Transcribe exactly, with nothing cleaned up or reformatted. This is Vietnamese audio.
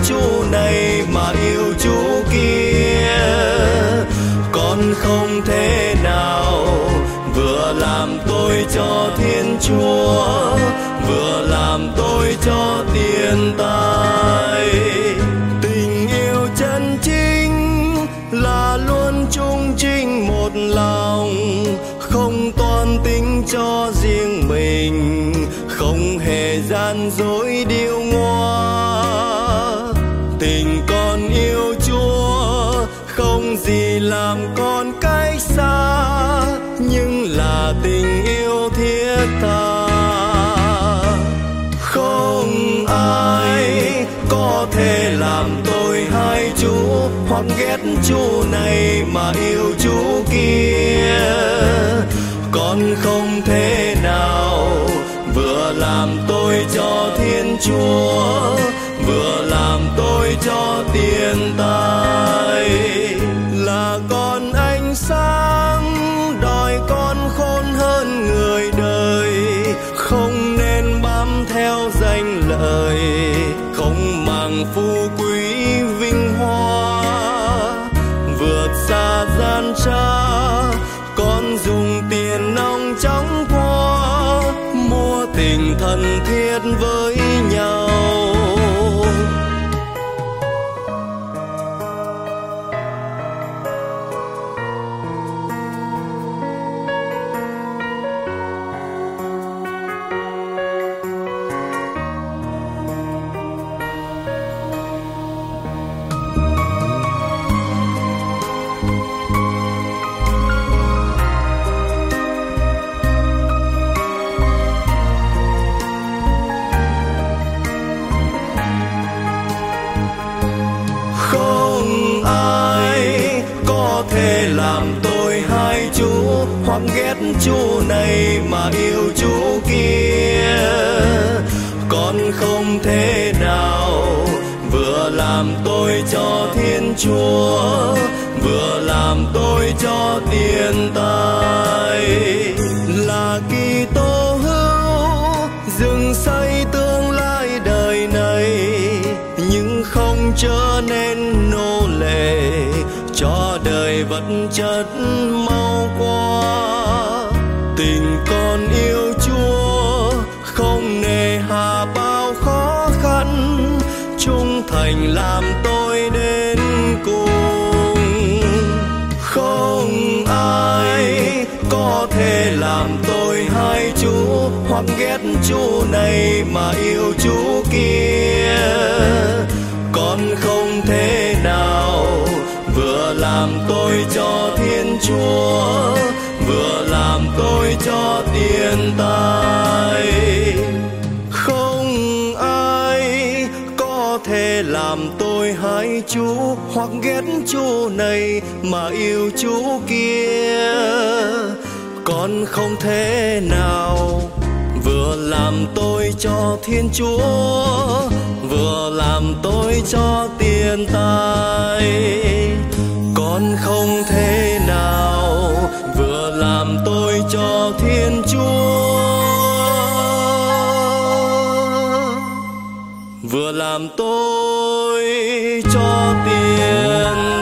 Chúa này mà yêu Chúa kia. Con không thể nào vừa làm tôi cho Thiên Chúa, vừa làm tôi cho tiền tài. Tình yêu chân chính là luôn chung trinh một lòng, không toan tính cho riêng mình, không hề gian dối điêu ngoa. Tình con yêu Chúa không gì làm con cách xa, nhưng là tình yêu thiết tha. Không ai có thể làm tôi hai Chúa, hoặc ghét Chúa này mà yêu Chúa kia. Con không thể nào vừa làm tôi cho Thiên Chúa, vừa làm tôi cho tiền tài. Là con ánh sáng đòi con khôn hơn người đời, không nên bám theo danh lợi, không màng phú quý vinh hoa. Vượt xa gian trá, con dùng tiền nong chóng qua, mua tình thân thiết với nhau. Làm tôi hai Chúa, hoặc ghét Chúa này mà yêu Chúa kia. Con không thể nào vừa làm tôi cho Thiên Chúa, vừa làm tôi cho tiền tài. Là Kitô hữu dựng xây tương lai đời này, nhưng không trở nên nô lệ cho đời vật chất mau qua. Tình con yêu Chúa không nề hà bao khó khăn, trung thành làm tôi đến cùng. Không ai có thể làm tôi hai Chúa, hoặc ghét Chúa này mà yêu Chúa kia. Con không thể nào vừa làm tôi cho Thiên Chúa, vừa làm tôi cho tiền tài. Không ai có thể làm tôi hai Chúa, hoặc ghét Chúa này mà yêu Chúa kia. Con không thể nào vừa làm tôi cho Thiên Chúa, vừa làm tôi cho tiền tài. Con không thể nào vừa làm tôi cho Thiên Chúa, vừa làm tôi cho tiền